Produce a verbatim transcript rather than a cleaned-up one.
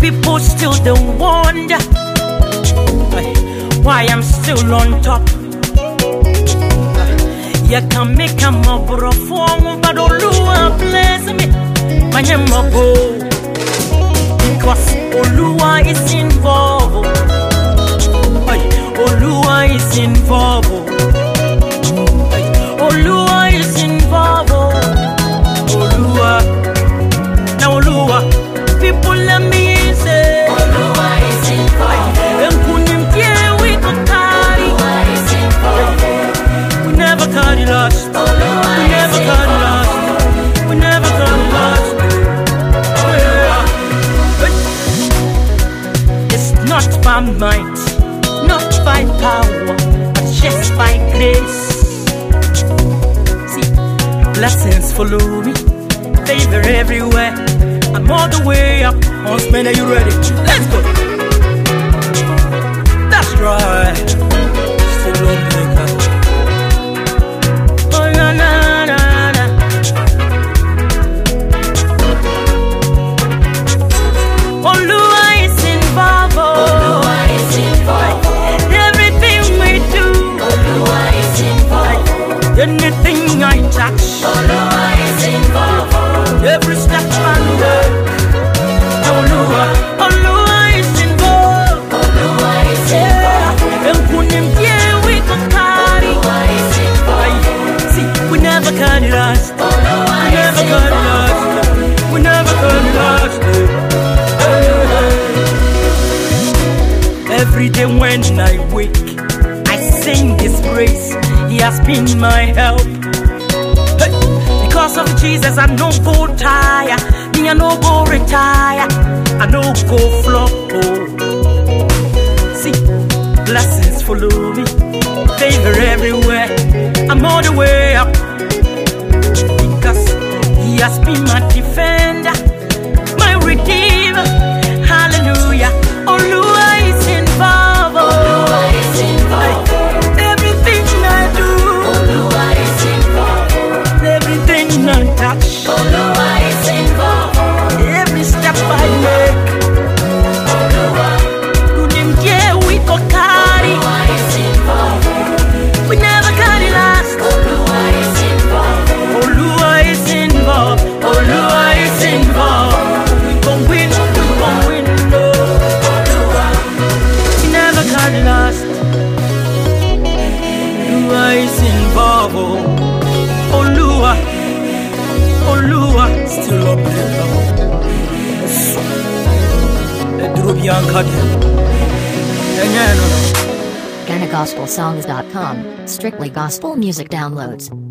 People still don't wonder why I'm still on top. You can make a mob of form, but Olua bless me. My name is because Olua is involved. Olua is involved. Olua is involved. Olua. Now Olua, people let me say Olua is involved. And couldn't care we could carry. Olua is involved. We never carry last. Olua We never is carry involved. last. We never carry last. Oh yeah. It's not by might, not by power, but just by grace. See, blessings follow me, favor everywhere. I'm all the way up. Huntsman, are you ready? Let's go. That's right. Still on the maker. Oh na na na na. Olua is involved. Olua is involved. Everything we do. Olua is involved. Anything I touch. Olua is involved. Every step I take. Olua, Olua is involved. Olua is involved. And kunim yeah we can carry. Olua is involved. See, we never carry last. Olua We never is carry involved. last. We never carry last. Every day when I wake, I sing His praise. He has been my help. Hey. Because of Jesus, I no go tire. Me, I no go retire. I no go flop. Oh. See, blessings follow me, favor everywhere. I'm all the way up because He has been my defender, my redeemer. Hallelujah. Olua is involved. Olua is involved. Everything I do. Olua is involved. Everything I touch. Olua is involved. Every step I make. Olua. Kunim yeah we go carry. Olua is involved. We never carry last. Olua is involved. Olua is involved. Olua is involved. We gon' win. We gon' win. No. Olua. We never carry last. Olua is involved. Olua. Olua still up there. Ghana Gospel Songs dot com, strictly gospel music downloads.